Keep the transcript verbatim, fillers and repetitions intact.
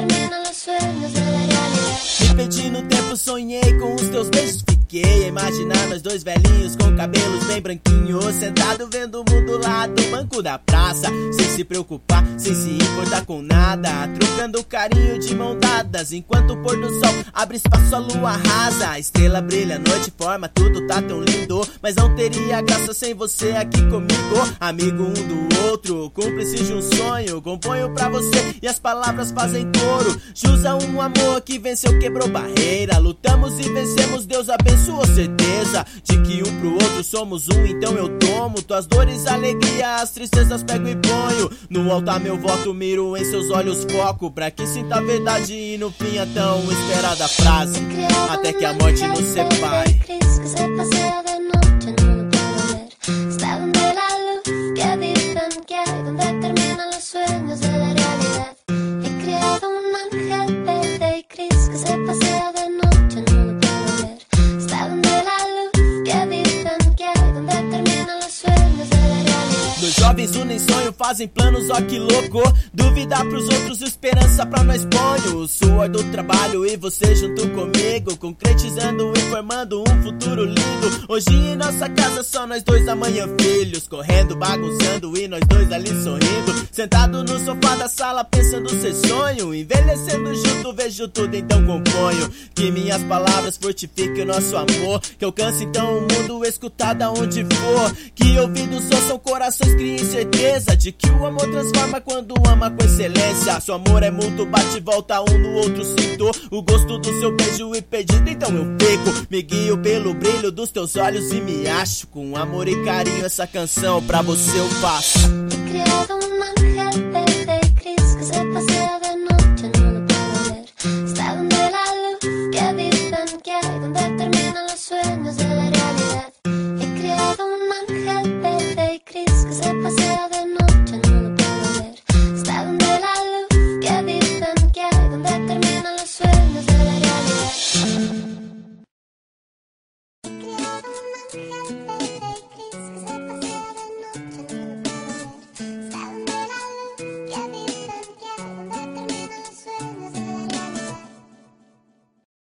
determinan los sueños de la realidad. Me perdi no tempo, sonhei com os teus beijos. Fiquei a imaginar nós dois velhinhos com cabelos bem branquinhos, sentado vendo o mundo lá do banco da praça, sem se preocupar, sem se importar com nada, trocando carinho de mão dadas, enquanto o pôr do sol abre espaço, a lua rasa, a estrela brilha, a noite forma, tudo tá tão lindo, mas não teria graça sem você aqui comigo, amigo um do outro, cúmplice de um sonho, componho pra você e as palavras fazem coro, jus a um amor que venceu, quebrou barreira, lutamos e vencemos, Deus abençoe. Sua certeza de que um pro outro somos um, então eu tomo tuas dores, alegria, as tristezas pego e ponho no altar meu voto, miro em seus olhos foco, pra que sinta a verdade e no fim a tão esperada frase, até que a morte nos separe. Dois jovens unem sonho, fazem planos, ó que louco. Dúvida pros outros, esperança pra nós ponho. O suor do trabalho e você junto comigo, concretizando e formando um futuro lindo. Hoje em nossa casa só nós dois, amanhã filhos, correndo, bagunçando e nós dois ali sorrindo. Sentado no sofá da sala pensando ser sonho, envelhecendo junto, vejo tudo então componho. Que minhas palavras fortifiquem o nosso amor, que alcance então o mundo escutado aonde for. Que ouvidos ouçam, corações criem certeza de que o amor transforma quando ama com excelência. Seu amor é mútuo, bate e volta, um no outro sinto o gosto do seu beijo e perdido então eu fico. Me guio pelo brilho dos teus olhos e me acho com amor e carinho, essa canção pra você eu faço. He creado